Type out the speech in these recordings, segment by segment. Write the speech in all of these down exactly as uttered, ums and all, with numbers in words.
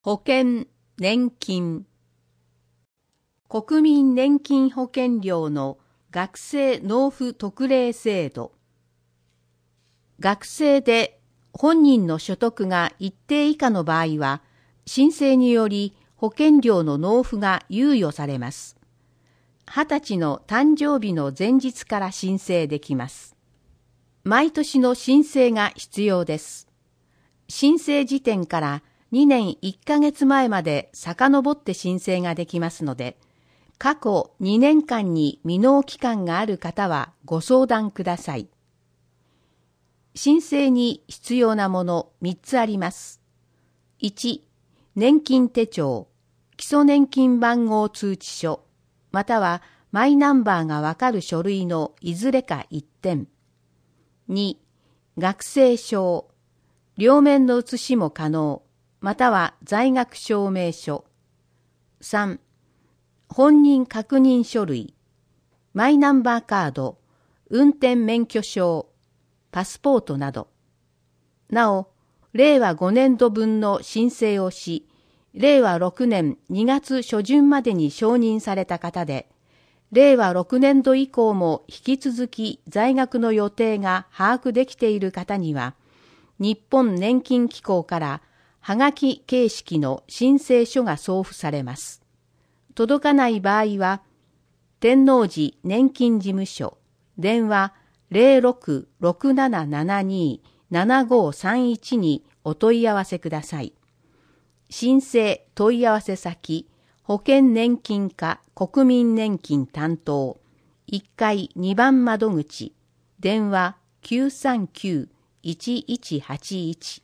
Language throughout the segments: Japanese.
保険、年金。国民年金保険料の学生納付特例制度。学生で本人の所得が一定以下の場合は、申請により保険料の納付が猶予されます。はたちの誕生日の前日から申請できます。毎年の申請が必要です。申請時点からにねんいっかげつまえまで遡って申請ができますので、過去にねんかんに未納期間がある方はご相談ください。申請に必要なものみっつあります。いち、年金手帳、基礎年金番号通知書、またはマイナンバーがわかる書類のいずれかいってん。に、学生証、両面の写しも可能、または在学証明書。さん、本人確認書類、マイナンバーカード、運転免許証、パスポートなど。なお、れいわごねんどぶんの申請をし、れいわろくねんにがつしょじゅんまでに承認された方で、れいわろくねんど以降も引き続き在学の予定が把握できている方には、日本年金機構からはがき形式の申請書が送付されます。届かない場合は、天王寺年金事務所、電話 ゼロろくろくななななにーななごさんいち にお問い合わせください。申請問い合わせ先、保険年金課国民年金担当、いっかいにばん窓口、電話 きゅうさんきゅういちいちはちいち。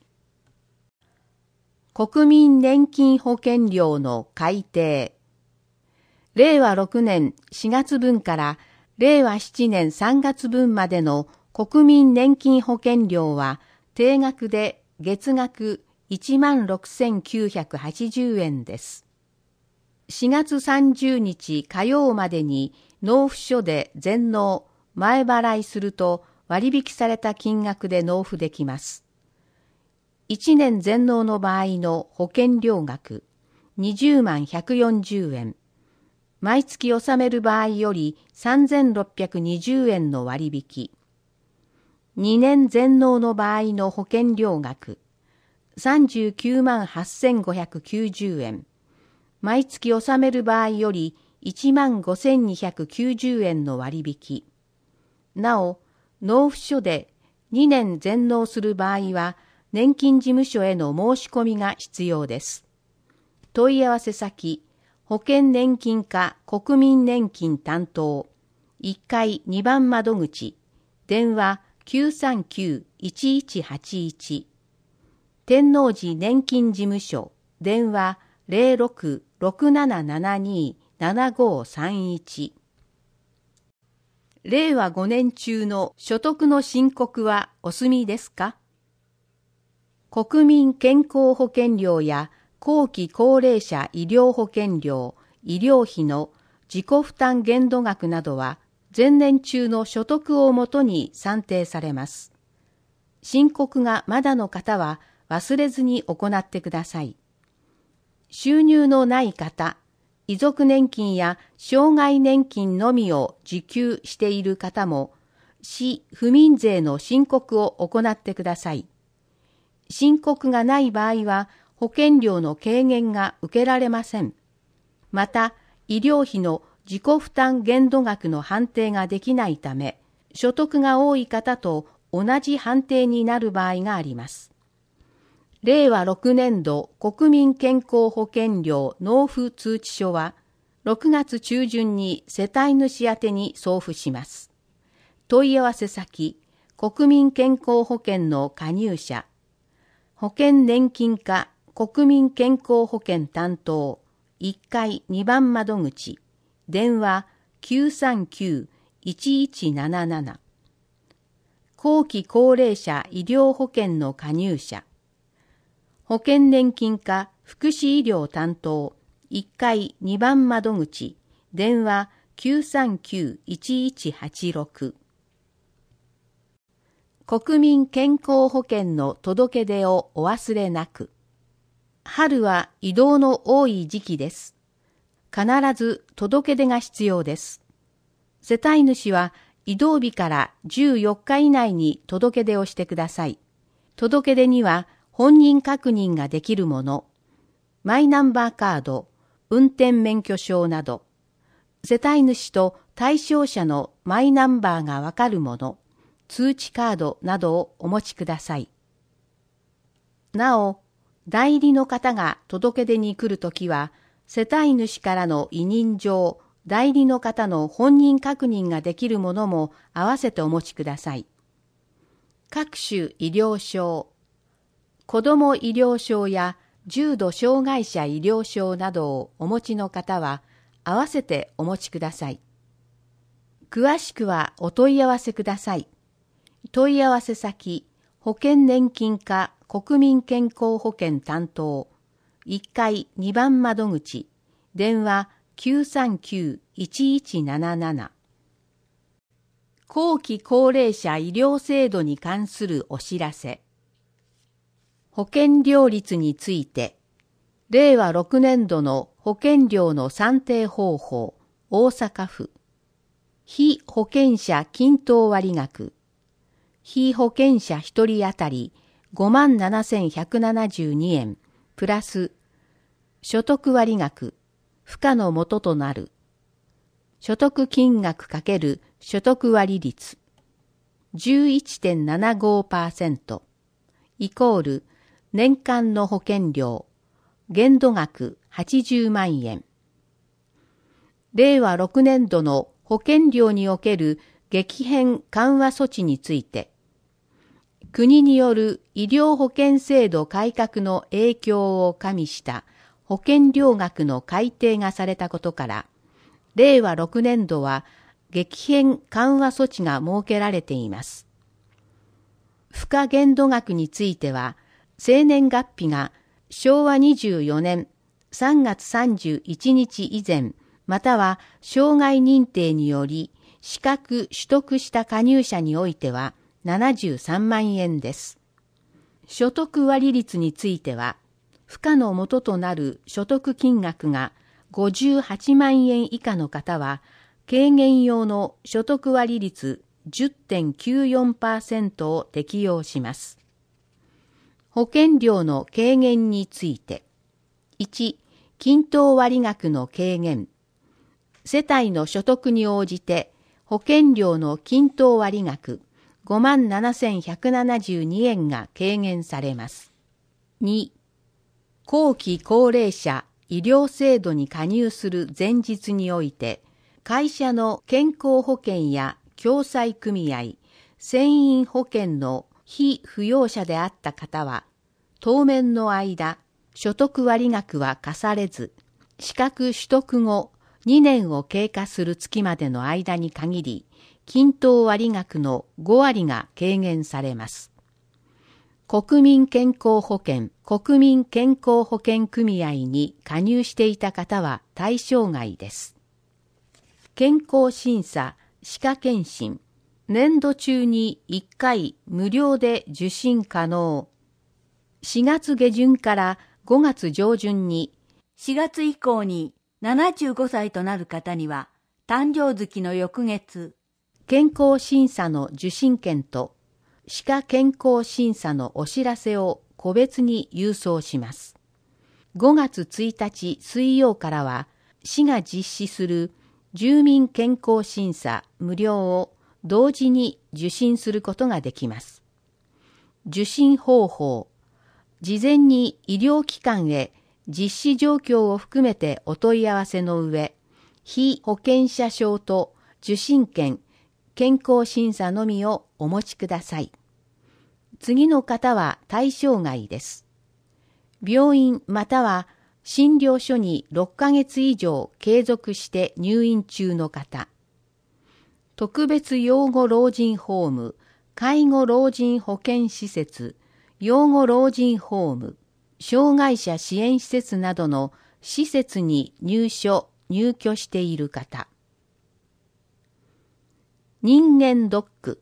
国民年金保険料の改定。れいわろくねんしがつぶんかられいわしちねんさんがつぶんまでの国民年金保険料は定額で月額いちまんろくせんきゅうひゃくはちじゅうえんです。しがつさんじゅうにち火曜までに納付書で全納、前払いすると割引された金額で納付できます。いちねん全納の場合の保険料額にじゅうまんひゃくよんじゅうえん。毎月納める場合よりさんぜんろっぴゃくにじゅうえんの割引。にねん全納の場合の保険料額さんじゅうきゅうまんはっせんごひゃくきゅうじゅうえん。毎月納める場合よりいちまんごせんにひゃくきゅうじゅうえんの割引。なお、納付書でにねん全納する場合は、年金事務所への申し込みが必要です。問い合わせ先、保険年金課国民年金担当、いっかいにばん窓口、電話 きゅうさんきゅういちいちはちいち。天王寺年金事務所、電話 ゼロろくろくななななにーななごさんいち。れいわごねん中の所得の申告はお済みですか？国民健康保険料や後期高齢者医療保険料、医療費の自己負担限度額などは前年中の所得をもとに算定されます。申告がまだの方は忘れずに行ってください。収入のない方、遺族年金や障害年金のみを受給している方も、市府民税の申告を行ってください。申告がない場合は保険料の軽減が受けられません。また、医療費の自己負担限度額の判定ができないため、所得が多い方と同じ判定になる場合があります。れいわろくねんど国民健康保険料納付通知書は、ろくがつちゅうじゅんに世帯主宛てに送付します。問い合わせ先、国民健康保険の加入者、保険年金課国民健康保険担当、いっかいにばん窓口、電話 きゅうさんきゅういちいちなななな。後期高齢者医療保険の加入者、保険年金課福祉医療担当、いっかいにばん窓口、電話 きゅうさんきゅういちいちはちろく。国民健康保険の届け出をお忘れなく。 春は移動の多い時期です。必ず届け出が必要です。世帯主は移動日からじゅうよっか以内に届け出をしてください。届け出には本人確認ができるもの、マイナンバーカード、運転免許証など、世帯主と対象者のマイナンバーがわかるもの、通知カードなどをお持ちください。なお、代理の方が届け出に来るときは、世帯主からの委任状、代理の方の本人確認ができるものも合わせてお持ちください。各種医療証、子ども医療証や重度障害者医療証などをお持ちの方は合わせてお持ちください。詳しくはお問い合わせください。問い合わせ先、保険年金課国民健康保険担当、いっかいにばん窓口、電話 きゅうさんきゅう いちいちなななな。後期高齢者医療制度に関するお知らせ。保険料率について、れいわろくねんどの保険料の算定方法、大阪府。被保険者均等割額。被保険者ひとり当たりごまんななせんひゃくななじゅうにえん、プラス、所得割額、付加の元となる。所得金額×所得割率 じゅういちてんななごパーセント イコール年間の保険料、限度額はちじゅうまんえん。れいわろくねんどの保険料における激変緩和措置について、国による医療保険制度改革の影響を加味した保険料額の改定がされたことから、れいわろくねんどは激変緩和措置が設けられています。付加限度額については、生年月日がしょうわにじゅうよねんさんがつさんじゅういちにち以前、または障害認定により資格取得した加入者においてはななじゅうさんまんえんです。所得割率については、付加の元となる所得金額がごじゅうはちまんえん以下の方は、軽減用の所得割率 じゅってんきゅうよんパーセント を適用します。保険料の軽減について、いち、均等割額の軽減。世帯の所得に応じて保険料の均等割額ごまんななせんひゃくななじゅうにえんが軽減されます。に、後期高齢者医療制度に加入する前日において、会社の健康保険や共済組合、船員保険の被扶養者であった方は、当面の間、所得割額は課されず、資格取得後にねんを経過する月までの間に限り、均等割額のごわりが軽減されます。国民健康保険、国民健康保険組合に加入していた方は対象外です。健康審査、歯科検診、年度中にいっかい無料で受診可能。しがつげじゅんからごがつじょうじゅんに、 しがつ以降にななじゅうごさいとなる方には、誕生月の翌月、 健康審査の受診券と歯科健康審査のお知らせを個別に郵送します。ごがつついたち水曜からは、市が実施する住民健康審査無料を同時に受診することができます。受診方法、事前に医療機関へ実施状況を含めてお問い合わせの上、被保険者証と受診券、健康審査のみをお持ちください。次の方は対象外です。病院または診療所にろっかげつ以上継続して入院中の方、特別養護老人ホーム、介護老人保健施設、養護老人ホーム、障害者支援施設などの施設に入所・入居している方。人間ドック。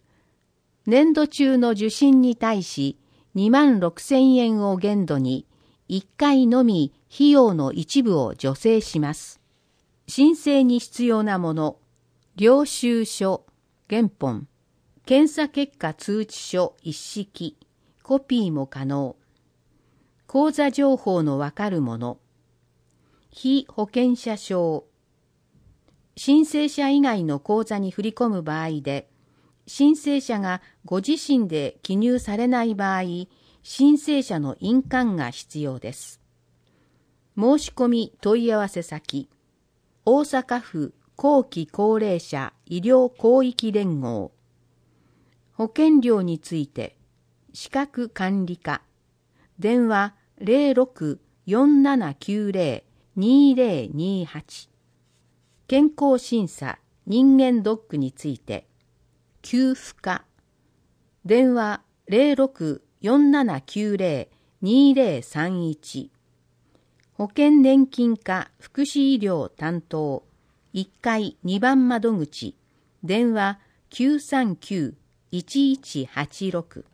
年度中の受診に対しにまんろくせんえんを限度にいっかいのみ費用の一部を助成します。申請に必要なもの、領収書、原本、検査結果通知書一式、コピーも可能。口座情報のわかるもの、被保険者証。申請者以外の口座に振り込む場合で、申請者がご自身で記入されない場合、申請者の印鑑が必要です。申し込み問い合わせ先、大阪府後期高齢者医療広域連合。保険料について、資格管理課、電話 ゼロろく よんななきゅうゼロ にゼロにはち。健康審査、人間ドックについて、給付課、電話 ゼロろく よんななきゅうゼロ にゼロさんいち。保険年金課福祉医療担当、いっかいにばん窓口、電話 きゅうさんきゅう いちいちはちろく。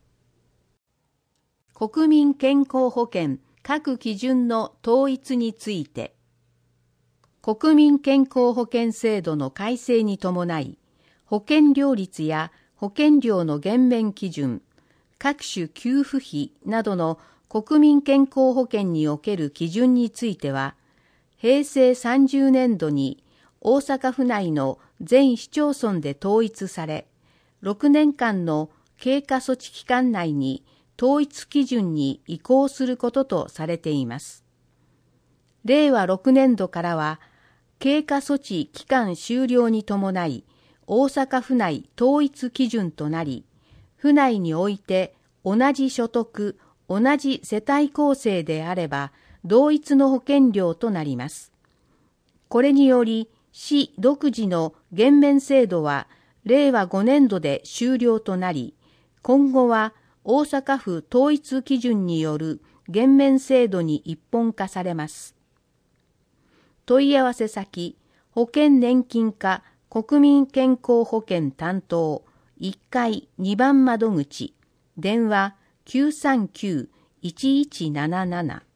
国民健康保険各基準の統一について、国民健康保険制度の改正に伴い、保険料率や保険料の減免基準、各種給付費などの国民健康保険における基準については、へいせいさんじゅうねんどに大阪府内の全市町村で統一され、ろくねんかんの経過措置期間内に統一基準に移行することとされています。れいわろくねんどからは、経過措置期間終了に伴い、大阪府内統一基準となり、府内において同じ所得、同じ世帯構成であれば、同一の保険料となります。これにより、市独自の減免制度は、れいわごねんどで終了となり、今後は大阪府統一基準による減免制度に一本化されます。問い合わせ先、保険年金課国民健康保険担当いっかいにばん窓口、電話 きゅうさんきゅう いちいちなななな。